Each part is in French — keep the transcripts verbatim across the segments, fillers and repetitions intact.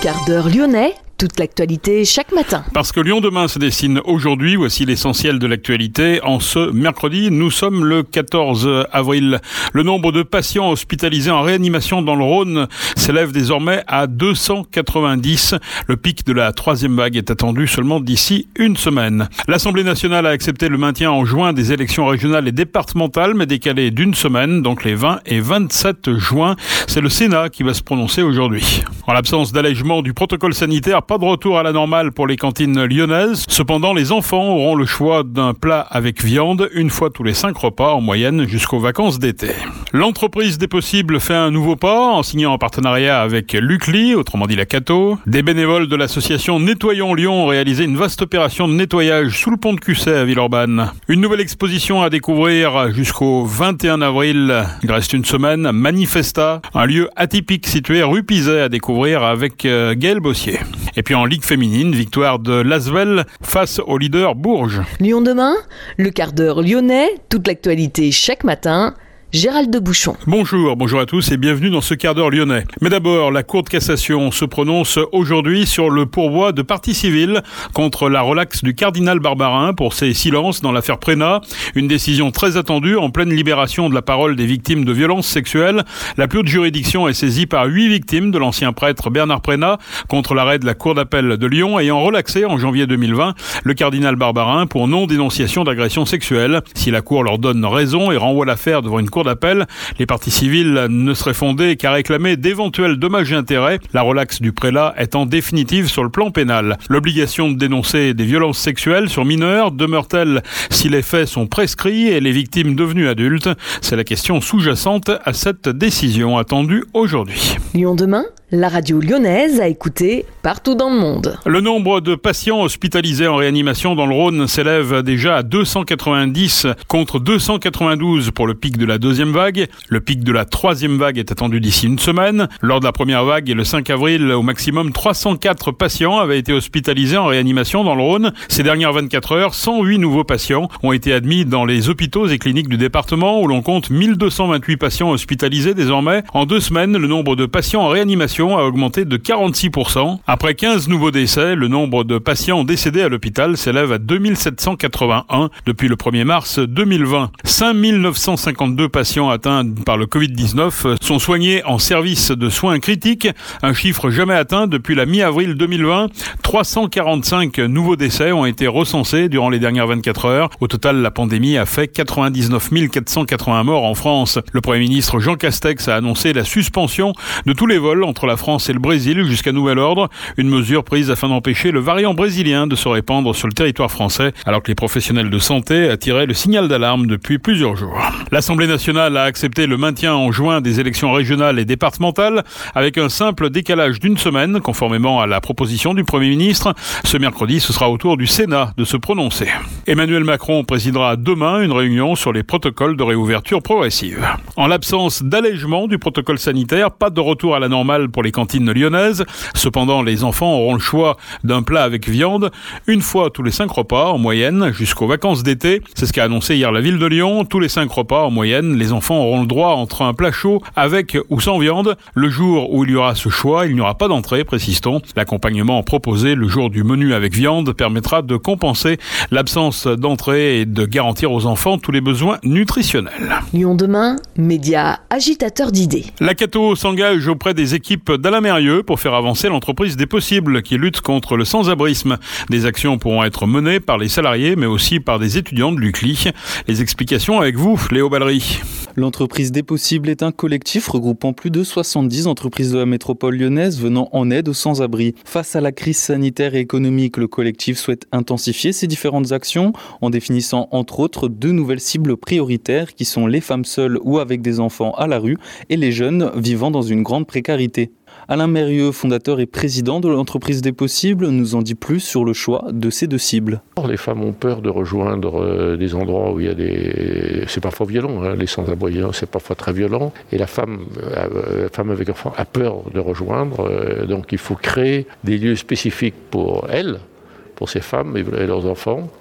quart d'heure lyonnais, toute l'actualité chaque matin. Parce que Lyon demain se dessine aujourd'hui, voici l'essentiel de l'actualité. En ce mercredi, nous sommes le quatorze avril. Le nombre de patients hospitalisés en réanimation dans le Rhône s'élève désormais à deux cent quatre-vingt-dix. Le pic de la troisième vague est attendu seulement d'ici une semaine. L'Assemblée nationale a accepté le maintien en juin des élections régionales et départementales, mais décalées d'une semaine, donc les vingt et vingt-sept juin. C'est le Sénat qui va se prononcer aujourd'hui. En l'absence d'allègement du protocole sanitaire, pas de retour à la normale pour les cantines lyonnaises. Cependant, les enfants auront le choix d'un plat avec viande une fois tous les cinq repas en moyenne jusqu'aux vacances d'été. L'entreprise des possibles fait un nouveau pas en signant un partenariat avec Lucli, autrement dit la Cato. Des bénévoles de l'association Nettoyons Lyon ont réalisé une vaste opération de nettoyage sous le pont de Cusset à Villeurbanne. Une nouvelle exposition à découvrir jusqu'au vingt et un avril. Il reste une semaine. Manifesta, un lieu atypique situé rue Pizet à découvrir avec euh, Gaël Bossier. Et puis en Ligue féminine, victoire de l'Asvel face au leader Bourges. Lyon demain, le quart d'heure lyonnais, toute l'actualité chaque matin. Gérald de Bouchon. Bonjour, bonjour à tous et bienvenue dans ce quart d'heure lyonnais. Mais d'abord, la Cour de cassation se prononce aujourd'hui sur le pourvoi de partie civile contre la relaxe du cardinal Barbarin pour ses silences dans l'affaire Prénat. Une décision très attendue en pleine libération de la parole des victimes de violences sexuelles. La plus haute juridiction est saisie par huit victimes de l'ancien prêtre Bernard Prénat contre l'arrêt de la Cour d'appel de Lyon ayant relaxé en janvier deux mille vingt le cardinal Barbarin pour non-dénonciation d'agression sexuelle. Si la Cour leur donne raison et renvoie l'affaire devant une cour d'appel, les parties civiles ne seraient fondées qu'à réclamer d'éventuels dommages et intérêts. La relaxe du prélat étant définitive sur le plan pénal. L'obligation de dénoncer des violences sexuelles sur mineurs demeure-t-elle si les faits sont prescrits et les victimes devenues adultes? C'est la question sous-jacente à cette décision attendue aujourd'hui. Lyon demain, la radio lyonnaise à écouter partout dans le monde. Le nombre de patients hospitalisés en réanimation dans le Rhône s'élève déjà à deux cent quatre-vingt-dix contre deux cent quatre-vingt-douze pour le pic de la deuxième vague. Le pic de la troisième vague est attendu d'ici une semaine. Lors de la première vague, le cinq avril, au maximum trois cent quatre patients avaient été hospitalisés en réanimation dans le Rhône. Ces dernières vingt-quatre heures, cent huit nouveaux patients ont été admis dans les hôpitaux et cliniques du département où l'on compte mille deux cent vingt-huit patients hospitalisés désormais. En deux semaines, le nombre de patients en réanimation a augmenté de quarante-six pour cent. Après quinze nouveaux décès, le nombre de patients décédés à l'hôpital s'élève à deux mille sept cent quatre-vingt-un depuis le premier mars deux mille vingt. cinq mille neuf cent cinquante-deux patients atteints par le covid dix-neuf sont soignés en service de soins critiques, un chiffre jamais atteint depuis la mi-avril deux mille vingt. trois cent quarante-cinq nouveaux décès ont été recensés durant les dernières vingt-quatre heures. Au total, la pandémie a fait quatre-vingt-dix-neuf mille quatre cent quatre-vingts morts en France. Le Premier ministre Jean Castex a annoncé la suspension de tous les vols entre la France et le Brésil jusqu'à nouvel ordre, une mesure prise afin d'empêcher le variant brésilien de se répandre sur le territoire français, alors que les professionnels de santé tiraient le signal d'alarme depuis plusieurs jours. L'Assemblée nationale a accepté le maintien en juin des élections régionales et départementales avec un simple décalage d'une semaine, conformément à la proposition du Premier ministre. Ce mercredi, ce sera au tour du Sénat de se prononcer. Emmanuel Macron présidera demain une réunion sur les protocoles de réouverture progressive. En l'absence d'allègement du protocole sanitaire, pas de retour à la normale pour les cantines lyonnaises. Cependant, les enfants auront le choix d'un plat avec viande une fois tous les cinq repas en moyenne jusqu'aux vacances d'été. C'est ce qu'a annoncé hier la ville de Lyon. Tous les cinq repas en moyenne, les enfants auront le droit entre un plat chaud avec ou sans viande. Le jour où il y aura ce choix, il n'y aura pas d'entrée, précise-t-on. L'accompagnement proposé le jour du menu avec viande permettra de compenser l'absence d'entrée et de garantir aux enfants tous les besoins nutritionnels. Lyon demain, média agitateur d'idées. La Cato s'engage auprès des équipes d'Alain Mérieux pour faire avancer l'entreprise des possibles qui lutte contre le sans-abrisme. Des actions pourront être menées par les salariés mais aussi par des étudiants de l'Ucli. Les explications avec vous, Léo Ballery. L'entreprise des possibles est un collectif regroupant plus de soixante-dix entreprises de la métropole lyonnaise venant en aide aux sans-abri. Face à la crise sanitaire et économique, le collectif souhaite intensifier ses différentes actions en définissant entre autres deux nouvelles cibles prioritaires qui sont les femmes seules ou avec des enfants à la rue et les jeunes vivant dans une grande précarité. Alain Mérieux, fondateur et président de l'entreprise des possibles, nous en dit plus sur le choix de ces deux cibles. Les femmes ont peur de rejoindre euh, des endroits où il y a des... C'est parfois violent, hein. Les sans-abri, c'est parfois très violent. Et la femme, euh, la femme avec enfant a peur de rejoindre. Euh, donc il faut créer des lieux spécifiques pour elles, pour ces femmes et leurs enfants.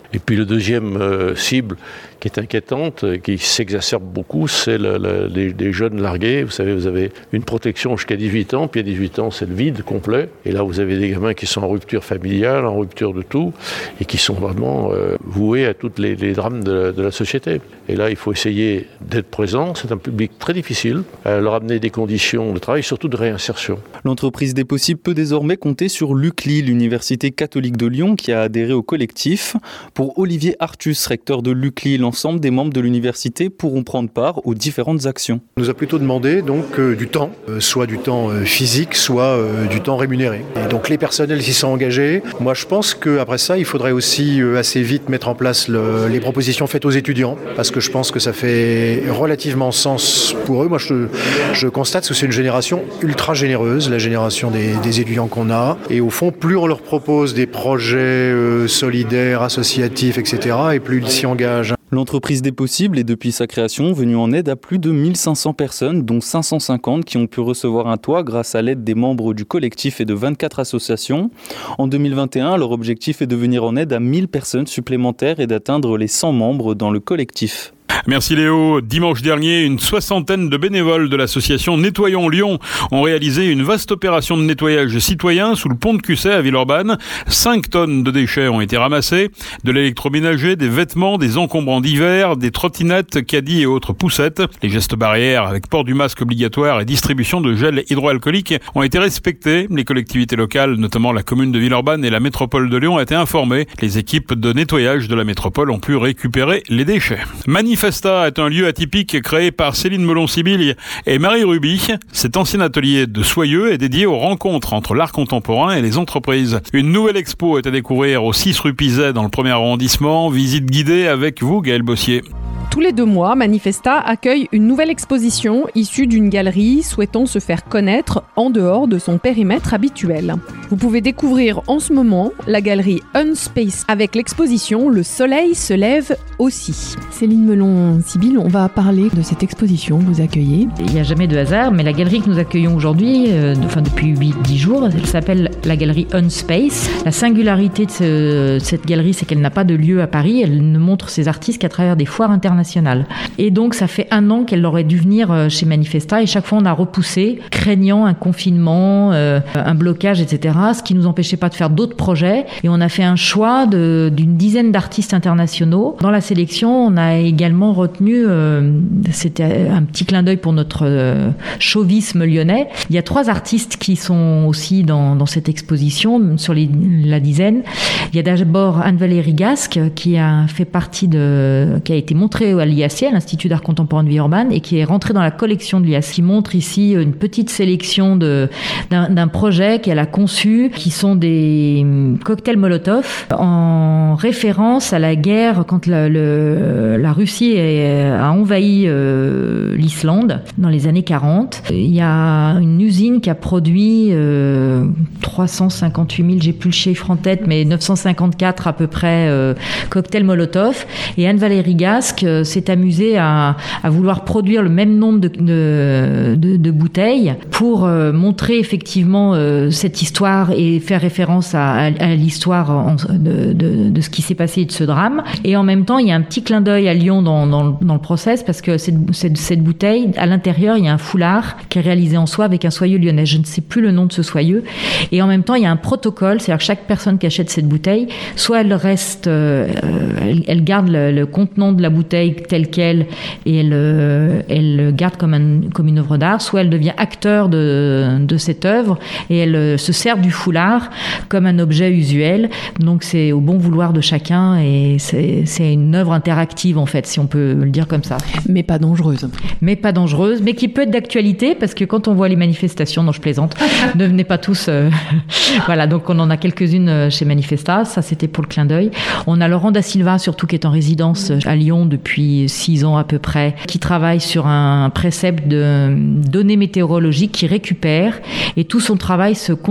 Et puis le deuxième euh, cible qui est inquiétante, qui s'exacerbe beaucoup, c'est le, le, les, les jeunes largués. Vous savez, vous avez une protection jusqu'à dix-huit ans, puis à dix-huit ans, c'est le vide complet. Et là, vous avez des gamins qui sont en rupture familiale, en rupture de tout, et qui sont vraiment euh, voués à tous les, les drames de, de la société. Et là, il faut essayer d'être présent. C'est un public très difficile, à leur amener des conditions de travail, surtout de réinsertion. L'entreprise des possibles peut désormais compter sur l'U C L I, l'Université catholique de Lyon, qui a adhéré au collectif. Pour Olivier Artus, recteur de l'U C L I, l'ensemble des membres de l'université pourront prendre part aux différentes actions. On nous a plutôt demandé donc euh, du temps, euh, soit du temps euh, physique, soit euh, du temps rémunéré. Et donc les personnels s'y sont engagés. Moi je pense qu'après ça, il faudrait aussi euh, assez vite mettre en place le, les propositions faites aux étudiants, parce que je pense que ça fait relativement sens pour eux. Moi je, je constate que c'est une génération ultra généreuse, la génération des, des étudiants qu'on a. Et au fond, plus on leur propose des projets euh, solidaires, associatifs, et cetera, et plus ils s'y engagent. L'entreprise des possibles est depuis sa création venue en aide à plus de mille cinq cents personnes, dont cinq cent cinquante qui ont pu recevoir un toit grâce à l'aide des membres du collectif et de vingt-quatre associations. En deux mille vingt et un, leur objectif est de venir en aide à mille personnes supplémentaires et d'atteindre les cent membres dans le collectif. Merci Léo. Dimanche dernier, une soixantaine de bénévoles de l'association Nettoyons Lyon ont réalisé une vaste opération de nettoyage citoyen sous le pont de Cusset à Villeurbanne. Cinq tonnes de déchets ont été ramassés, de l'électroménager, des vêtements, des encombrants d'hiver, des trottinettes, caddies et autres poussettes. Les gestes barrières avec port du masque obligatoire et distribution de gel hydroalcoolique ont été respectés. Les collectivités locales, notamment la commune de Villeurbanne et la métropole de Lyon, ont été informées. Les équipes de nettoyage de la métropole ont pu récupérer les déchets. Manifesta est un lieu atypique créé par Céline Melon-Sibylle et Marie Ruby. Cet ancien atelier de Soyeux est dédié aux rencontres entre l'art contemporain et les entreprises. Une nouvelle expo est à découvrir au six rue Pizet dans le premier arrondissement. Visite guidée avec vous, Gaël Bossier. Tous les deux mois, Manifesta accueille une nouvelle exposition issue d'une galerie souhaitant se faire connaître en dehors de son périmètre habituel. Vous pouvez découvrir en ce moment la galerie Unspace avec l'exposition Le Soleil se lève aussi. Céline Melon-Sibylle, on va parler de cette exposition que vous accueillez. Il n'y a jamais de hasard, mais la galerie que nous accueillons aujourd'hui, euh, enfin depuis huit dix jours, elle s'appelle la galerie Unspace. La singularité de ce, cette galerie, c'est qu'elle n'a pas de lieu à Paris, elle ne montre ses artistes qu'à travers des foires internationales. Et donc, ça fait un an qu'elle aurait dû venir chez Manifesta et chaque fois, on a repoussé, craignant un confinement, euh, un blocage, et cetera, ce qui nous empêchait pas de faire d'autres projets. Et on a fait un choix de, d'une dizaine d'artistes internationaux. Dans la sélection, on a également retenu, euh, c'était un petit clin d'œil pour notre euh, chauvisme lyonnais. Il y a trois artistes qui sont aussi dans, dans cette exposition, sur les, la dizaine. Il y a d'abord Anne-Valérie Gasque, qui a fait partie de, qui a été montrée à l'I A C, à l'Institut d'art contemporain de Villeurbanne, et qui est rentrée dans la collection de l'I A C, qui montre ici une petite sélection de, d'un, d'un projet qu'elle a conçu, qui sont des cocktails Molotov, en référence à la guerre quand la, le, la Russie a envahi euh, l'Islande dans les années quarante. Il y a une usine qui a produit euh, trois cent cinquante-huit mille, j'ai plus le chiffre en tête, mais neuf cent cinquante-quatre à peu près euh, cocktails Molotov. Et Anne-Valérie Gasque s'est amusée à, à vouloir produire le même nombre de, de, de, de bouteilles pour euh, montrer effectivement euh, cette histoire et faire référence à, à, à l'histoire en, de, de, de ce qui s'est passé et de ce drame. Et en même temps, il y a un petit clin d'œil à Lyon dans, dans, dans le process, parce que cette, cette, cette bouteille, à l'intérieur, il y a un foulard qui est réalisé en soie avec un soyeux lyonnais. Je ne sais plus le nom de ce soyeux. Et en même temps, il y a un protocole, c'est-à-dire que chaque personne qui achète cette bouteille, soit elle reste, euh, elle, elle garde le, le contenant de la bouteille telle quelle et elle, euh, elle le garde comme, un, comme une œuvre d'art, soit elle devient acteur de, de cette œuvre et elle euh, se sert du foulard comme un objet usuel. Donc c'est au bon vouloir de chacun et c'est, c'est une œuvre interactive en fait, si on peut le dire comme ça. Mais pas dangereuse. Mais pas dangereuse, mais qui peut être d'actualité, parce que quand on voit les manifestations, non je plaisante, ne venez pas tous. Euh, voilà, donc on en a quelques-unes chez Manifesta, ça c'était pour le clin d'œil. On a Laurent Da Silva surtout qui est en résidence à Lyon depuis six ans à peu près, qui travaille sur un précepte de données météorologiques qu'il récupère, et tout son travail se constitue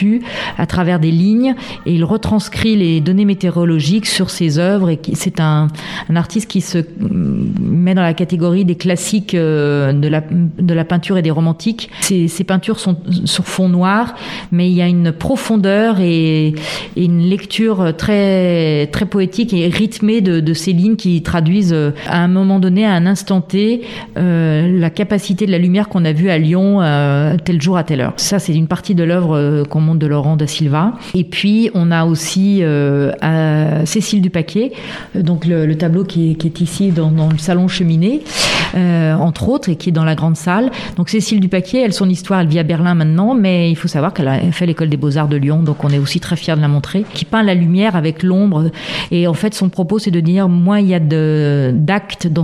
pointues à travers des lignes, et il retranscrit les données météorologiques sur ses œuvres. Et c'est un, un artiste qui se met dans la catégorie des classiques euh, de, la, de la peinture et des romantiques. Ces, ces peintures sont sur fond noir, mais il y a une profondeur et, et une lecture très, très poétique et rythmée de, de ces lignes qui traduisent à un moment donné, à un instant T, euh, la capacité de la lumière qu'on a vue à Lyon euh, tel jour à telle heure. Ça, c'est une partie de l'œuvre euh, qu'on montre de Laurent da Silva. Et puis, on a aussi euh, à Cécile Dupaquier, donc le, le tableau qui est, qui est ici dans, dans le salon Cheminée, euh, entre autres, et qui est dans la grande salle. Donc Cécile Dupaquier, elle, son histoire, elle vit à Berlin maintenant, mais il faut savoir qu'elle a fait l'école des Beaux-Arts de Lyon, donc on est aussi très fiers de la montrer, qui peint la lumière avec l'ombre. Et en fait, son propos, c'est de dire, moins il y a de, d'actes dans,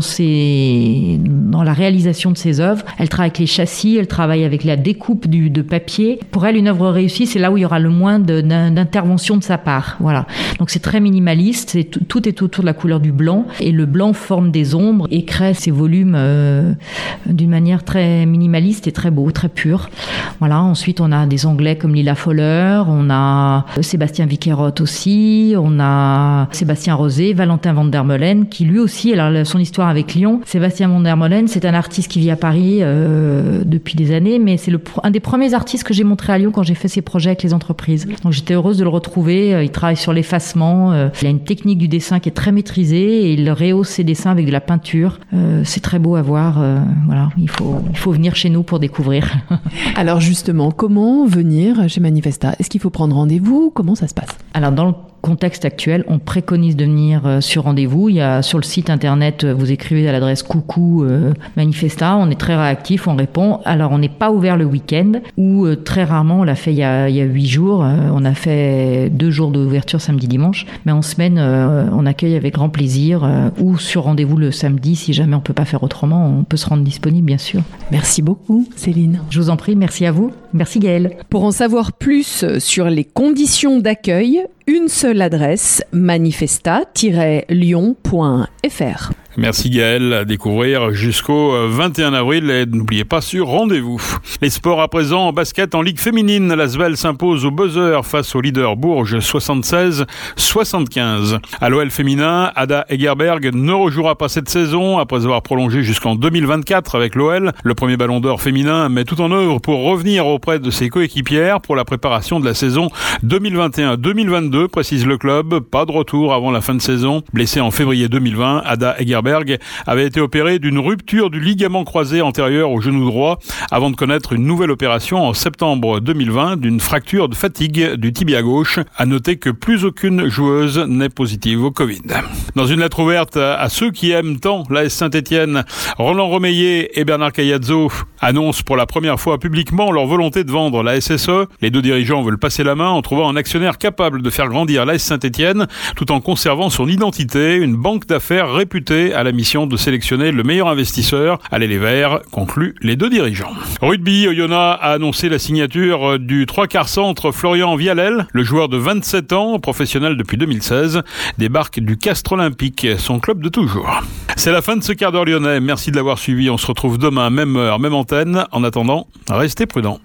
ses, dans la réalisation de ses œuvres. Elle travaille avec les châssis, elle travaille avec la découpe du, de papier. Pour elle, une œuvre réussie, c'est là où il y aura le moins de, d'intervention de sa part. Voilà. Donc c'est très minimaliste, c'est tout, tout est autour de la couleur du blanc, et le blanc forme des ombres et crée ces volumes euh, d'une manière très minimaliste et très beau, très pur. Voilà. Ensuite, on a des Anglais comme Lila Fowler, on a Sébastien Vicquerotte aussi, on a Sébastien Rosé, Valentin van der Meulen, qui lui aussi, alors son histoire avec Lyon, Sébastien van der Meulen, c'est un artiste qui vit à Paris euh, depuis des années, mais c'est le, un des premiers artistes que j'ai montré à Lyon quand j'ai fait ces projets avec les entreprises. Donc j'étais heureuse de le retrouver. Il travaille sur l'effacement, il a une technique du dessin qui est très maîtrisée, et il rehausse ses dessins avec de la peinture. Euh, c'est très beau à voir. Euh, voilà, il faut, il faut venir chez nous pour découvrir. Alors justement, comment venir chez Manifesta ? Est-ce qu'il faut prendre rendez-vous ? Comment ça se passe ? Alors dans le contexte actuel, on préconise de venir euh, sur rendez-vous. Il y a sur le site internet, vous écrivez à l'adresse coucou euh, Manifesta. On est très réactif, on répond. Alors on n'est pas ouvert le week-end, ou euh, très rarement, on l'a fait il y a, il y a huit jours. Euh, on a fait deux jours d'ouverture samedi dimanche, mais en semaine euh, on accueille avec grand plaisir, euh, ou sur rendez-vous le samedi si jamais on peut pas faire autrement. On peut se rendre disponible, bien sûr. Merci beaucoup, Céline. Je vous en prie, merci à vous. Merci Gaëlle. Pour en savoir plus sur les conditions d'accueil, une seule adresse, manifesta tiret lyon point f r. Merci Gaël, à découvrir jusqu'au vingt et un avril, et n'oubliez pas sur rendez-vous. Les sports à présent en basket en Ligue féminine. L'Asvel s'impose au buzzer face au leader Bourges soixante-seize soixante-quinze. À l'O L féminin, Ada Egerberg ne rejouera pas cette saison après avoir prolongé jusqu'en deux mille vingt-quatre avec l'O L. Le premier ballon d'or féminin met tout en œuvre pour revenir auprès de ses coéquipières pour la préparation de la saison deux mille vingt et un deux mille vingt-deux, précise le club. Pas de retour avant la fin de saison. Blessée en février deux mille vingt, Ada Egerberg avait été opérée d'une rupture du ligament croisé antérieur au genou droit avant de connaître une nouvelle opération en septembre deux mille vingt d'une fracture de fatigue du tibia gauche. À noter que plus aucune joueuse n'est positive au Covid. Dans une lettre ouverte à ceux qui aiment tant l'A S Saint-Étienne, Roland Romeillet et Bernard Caiazzo annoncent pour la première fois publiquement leur volonté de vendre la S S E. Les deux dirigeants veulent passer la main en trouvant un actionnaire capable de faire grandir l'A S Saint-Étienne tout en conservant son identité, une banque d'affaires réputée à la mission de sélectionner le meilleur investisseur. Allez les Verts, concluent les deux dirigeants. Rugby, Oyonnax a annoncé la signature du trois quarts centre Florian Vialel. Le joueur de vingt-sept ans, professionnel depuis deux mille seize, débarque du Castres Olympique, son club de toujours. C'est la fin de ce quart d'heure lyonnais. Merci de l'avoir suivi. On se retrouve demain, même heure, même antenne. En attendant, restez prudents.